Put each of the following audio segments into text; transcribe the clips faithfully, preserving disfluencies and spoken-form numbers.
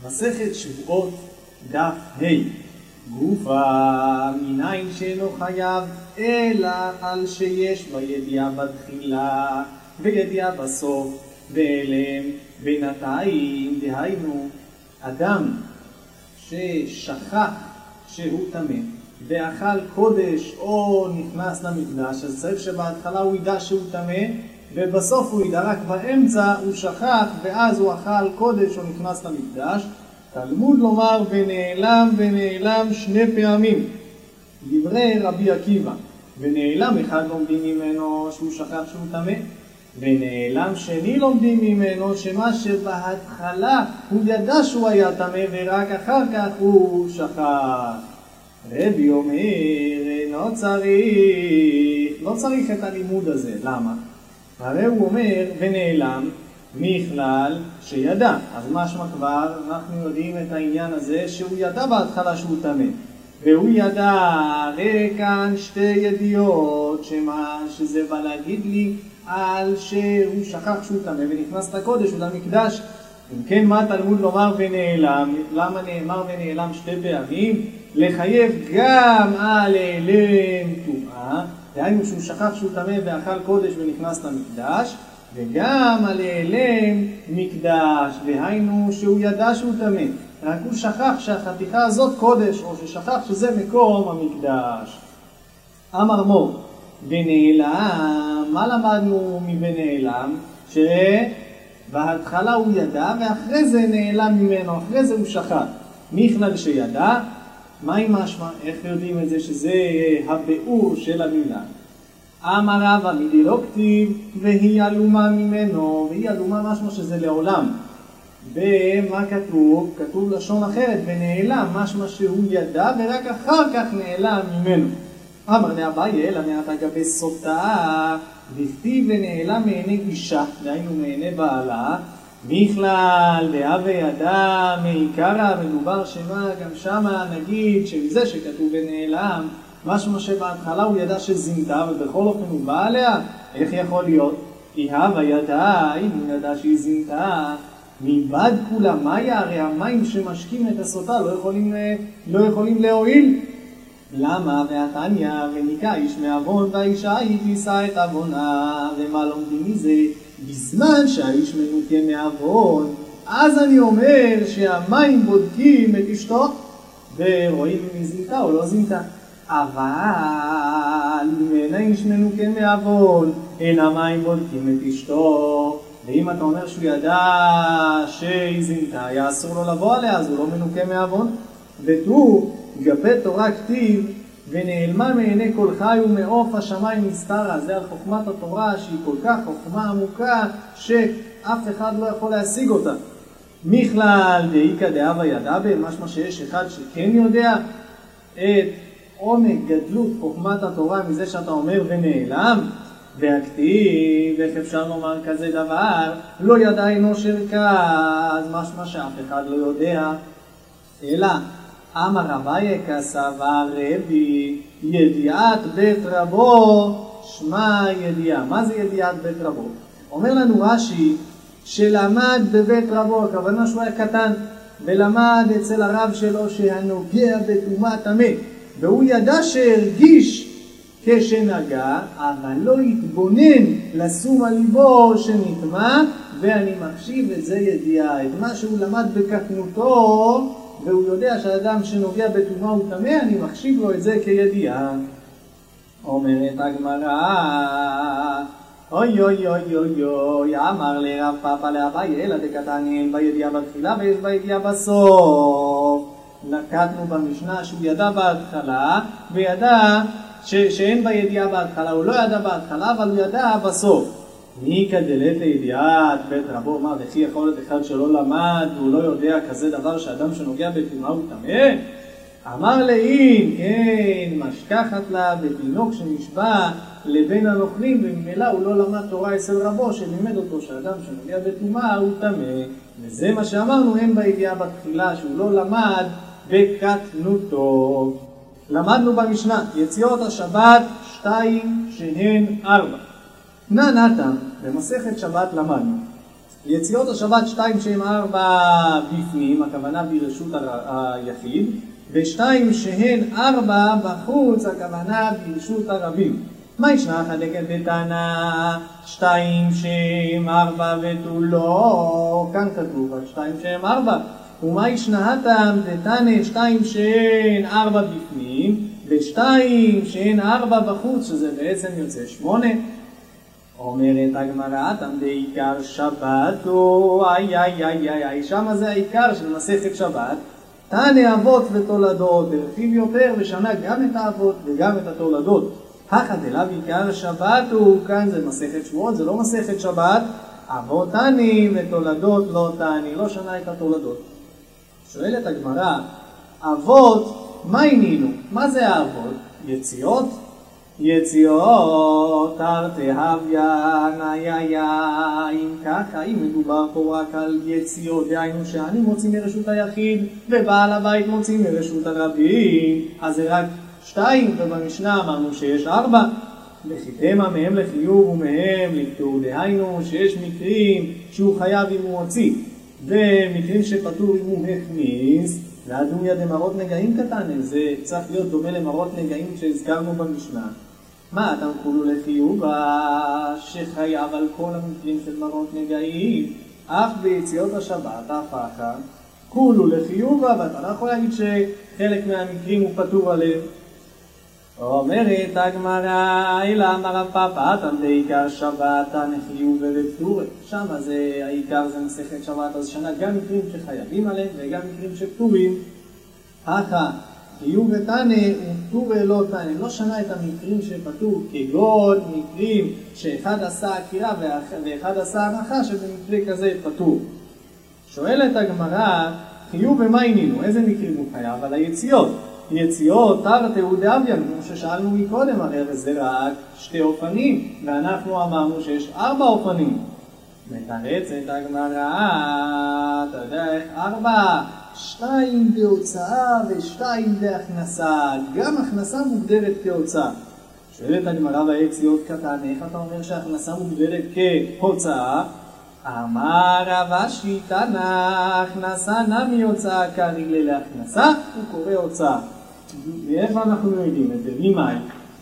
מסכת שבועות דף ה' גופה מניין שאינו חייב אלא על שיש בידיעה בתחילה וידיעה בסוף ואלם בינתיים. דהיינו אדם ששכח שהוא טמא ואכל קודש או נכנס למקדש, אז צריך שבהתחלה הוא ידע שהוא טמא ובסוף הוא ידע, רק באמצע הוא שכח ואז הוא אכל קודש או נכנס למקדש. תלמוד לומר ונעלם ונעלם שני פעמים. דברי רבי עקיבא, ונעלם אחד לומדים ממנו שהוא שכח שהוא טמא, ונעלם שני לומדים ממנו שמה שבהתחלה הוא ידע שהוא היה טמא ורק אחר כך הוא שכח. רבי אומר לא צריך, לא צריך את הלימוד הזה. למה? הרי הוא אומר ונעלם מכלל שידע, אז משמע כבר אנחנו יודעים את העניין הזה שהוא ידע בהתחלה שהוא טמא והוא ידע. הרי כאן שתי ידיעות שמה שזה בא להגיד לי על שהוא שכח שהוא טמא ונכנס לקודש ולמקדש. אם כן, מה תלמוד לומר ונעלם? למה נאמר ונעלם שתי פעמים? לחייב גם על אלם טומאה, דהיינו שהוא שכח שהוא טמא ואכל קודש ונכנס למקדש, וגם על אלם מקדש, דהיינו שהוא ידע שהוא טמא רק הוא שכח שהחתיכה הזאת קודש, או ששכח שזה מקום המקדש. אמר מור ונעלם, מה למדנו מ"ונעלם"? שבהתחלה הוא ידע ואחרי זה נעלם ממנו, אחרי זה הוא שכח. מכלל שידע, מה עם משמע? איך יודעים את זה שזה הביאור של המילה? אמר רבא מדי לא כתיב והיא עלומה ממנו, והיא עלומה משמע שזה לעולם. ומה כתוב? כתוב לשון אחרת, ונעלם משמע שהוא ידע ורק אחר כך נעלם ממנו. אמר לאביי אלא מעתה גבי סוטה, וכתיב ונעלם מעיני אישה, דהיינו מעיני בעלה, מכלל דעה וידע מעיקרא, מדובר שמה גם שמה נגיד שמזה שכתוב ונעלם משמע שבהתחלה הוא ידע שזינתה ובכל אופן הוא בא עליה. איך יכול להיות? כי הווה ידע, אם הוא ידע שהיא זינתה מבד כולה מאיה, הרי המים שמשקים את הסוטה לא יכולים, לא יכולים להועיל. למה? והתניא וניקה איש מעוון והאישה היא תישא את עוונה. ומה לומדים מזה? בזמן שהאיש מנוקה מעוון, אז אני אומר שהמים בודקים את אשתו ורואים אם היא זינתה או לא זינתה. אבל אם אין האיש מנוקה מעוון, אין המים בודקים את אשתו. ואם אתה אומר שהוא ידע שהיא זינתה, היה אסור לו לבוא עליה, אז הוא לא מנוקה מעוון. ותו גבי תורה כתיב ונעלמה מעיני כל חי ומעוף השמיים נסתרה. זה על חוכמת התורה שהיא כל כך חוכמה עמוקה שאף אחד לא יכול להשיג אותה. מכלל דאיקא דהווה ידע בה, משמע שיש אחד שכן יודע את עומק גדלות חוכמת התורה מזה שאתה אומר ונעלם. והכתיב, איך אפשר לומר כזה דבר? לא ידע אינו שרכז, משמע שאף אחד לא יודע. אלא אמר אביי כסבר רבי ידיעת בית רבו שמה ידיעה. מה זה ידיעת בית רבו? אומר לנו רש"י שלמד בבית רבו, הכוונה שהוא היה קטן ולמד אצל הרב שלו שהנוגע בטומאת טמא, והוא ידע שהרגיש כשנגע אבל לא התבונן לשום על ליבו שנטמא, ואני מחשיב את זה ידיעה. את מה שהוא למד בקטנותו והוא יודע שהאדם שנוגע בטומאה הוא טמא, אני מחשיב לו את זה כידיעה. אומרת הגמרא אוי אוי אוי אוי אוי, אמר לרב פאפא לאביי אלא דקתני אין בידיעה בתחילה ויש בידיעה בסוף. נקטנו במשנה שהוא ידע בהתחלה וידע ש- שאין בידיעה בהתחלה, הוא לא ידע בהתחלה אבל הוא ידע בסוף. מי כדלת לידיעת בית רבו? מה, וכי יכול להיות אחד שלא למד והוא לא יודע כזה דבר שאדם שנוגע בטומאה הוא טמא? אמר לאין, כן, משכחת לה בתינוק שנשבע לבין הנוכלים, וממילא הוא לא למד תורה אצל רבו שלימד אותו שאדם שנוגע בטומאה הוא טמא. וזה מה שאמרנו, אין בידיעה בתחילה שהוא לא למד בקטנותו. למדנו במשנה יציאות השבת שתיים שהן ארבע. נא נתם במסכת שבת למדנו יציאות השבת שתיים שהן ארבע בפנים, הכוונה ברשות היחיד, ושתיים שהן ארבע בחוץ, הכוונה ברשות הרבים. מה ישנה חדקת דתנא? שתיים שהן ארבע ותו לא, כאן כתוב רק שתיים שהן ארבע. ומה ישנה הטעם דתנא? שתיים שהן ארבע בפנים, ושתיים שהן ארבע בחוץ, שזה בעצם יוצא שמונה. אומרת הגמרא, אתם בעיקר שבת, או איי איי איי איי איי, שמה זה העיקר של מסכת שבת. תנא אבות ותולדות, הרחיב יותר ושנה גם את האבות וגם את התולדות. הכא דלאו עיקר שבת, וכאן זה מסכת שבועות, זה לא מסכת שבת. אבות תני ותולדות לא תני, לא שנה את התולדות. שואלת הגמרא, אבות, מה ענינו? מה זה האבות? יציאות? יציאות, תרתי הוויין, איי איי איי, אם ככה, אם מדובר פה רק על יציאות, דהיינו שאני מוציא מרשות היחיד, ובעל הבית מוציא מרשות הרבים, אז זה רק שתיים, ובמשנה אמרנו שיש ארבע, וחיתמה מהם לחיוב ומהם לפטור, דהיינו שיש מקרים שהוא חייב אם הוא הוציא, ומקרים שפטור אם הוא הכניס, והדמיה דמרות נגעים קטן, זה צריך להיות דומה למרות נגעים שהזכרנו במשנה. מה אתם כולו לחיוב? שחייב על כל המקרים של מרות נגעים, אף ביציאות השבת, אף אחר, כולו לחיוב, ואתה לא יכול להגיד שחלק מהמקרים הוא פטור עליהם. אומרת הגמרא, אלא אמר רב פאפא, אתם בעיקר שבת, חיוב ופטור. שם זה, העיקר זה מסכת שבת, אז שנה גם מקרים שחייבים עליהם וגם מקרים שפטורים. הכא, חיוב ותנא ופטור לא תנא, לא שנה את המקרים שפטור, כגון מקרים שאחד עשה עקירה ואחד עשה הנחה, שבמקרה כזה פטור. שואלת הגמרא, חיוב ומה ענינו? איזה מקרים הוא חייב? על היציאות. יציאות, תרתי ודאביין, כמו ששאלנו מקודם, הרי זה רק שתי אופנים, ואנחנו אמרנו שיש ארבע אופנים. מתרצת הגמרא, אתה יודע איך ארבע? שתיים בהוצאה ושתיים בהכנסה, גם הכנסה מוגדרת כהוצאה. שואלת הגמרא ביציאות קטן, איך אתה אומר שהכנסה מוגדרת כהוצאה? אמר רב אשי תנא, הכנסה נמי הוצאה כהרילה להכנסה, הוא קורא הוצאה. ואיפה אנחנו יודעים את זה? ממאי?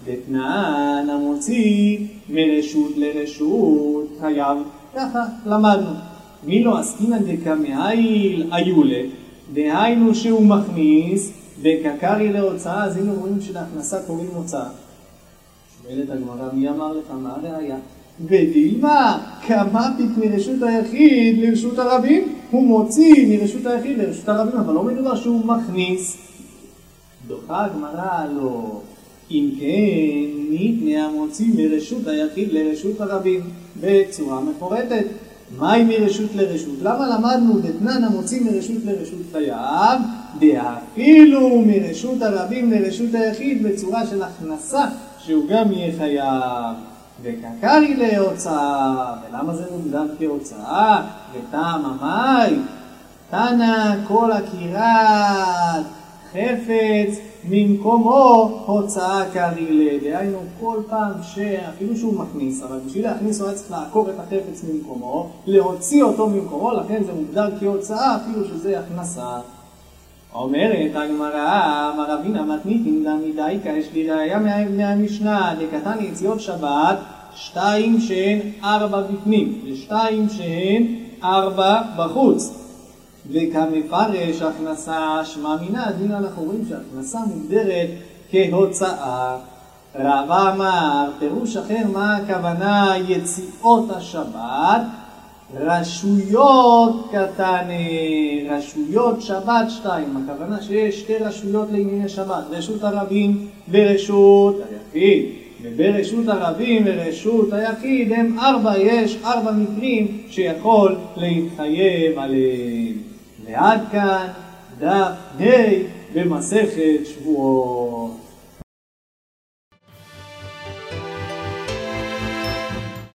דתנן המוציא מרשות לרשות חייב. ככה למדנו. מי לא עסקינן דקמאיל איולה, דהיינו שהוא מכניס וכקרי להוצאה, אז הנה רואים שלהכנסה קוראים הוצאה. שואלת הגמרא, מי אמר לך? מה הראיה? ודילמה, כמפיק מרשות היחיד לרשות הרבים, הוא מוציא מרשות היחיד לרשות הרבים, אבל לא מדובר שהוא מכניס. דוחה הגמרא לא, אם כן ניתנה המוציא מרשות היחיד לרשות הרבים בצורה מפורטת. מהי מרשות לרשות? למה למדנו דתנן המוציא מרשות לרשות חייב, דאפילו מרשות הרבים לרשות היחיד בצורה של הכנסה שהוא גם יהיה חייב. וכקרי להוצאה, ולמה זה מוגדר כהוצאה? וטעם המאי, תנא כל עקירת חפץ ממקומו הוצאה קרילה, דהיינו כל פעם שאפילו שהוא מכניס, אבל בשביל להכניס הוא היה צריך לעקור את החפץ ממקומו, להוציא אותו ממקומו, לכן זה מוגדר כהוצאה אפילו שזה הכנסה. אומרת הגמרא, אמר רבינה מתניתין דמידאיקה, יש לי ראיה מהמשנה, דקתן יציאות שבת, שתיים שהן ארבע בפנים, ושתיים שהן ארבע בחוץ. וכמפרש הכנסה שמה מינה, אז הנה אנחנו רואים שהכנסה מוגדרת כהוצאה. רב אמר, פירוש אחר, מה הכוונה יציאות השבת? רשויות קטן, רשויות שבת שתיים, הכוונה שיש שתי רשויות לענייני שבת, רשות הרבים ורשות היחיד, וברשות הרבים ורשות היחיד הם ארבע, יש ארבע מקרים שיכול להתחייב עליהם. ועד כאן דף ה' במסכת שבועות.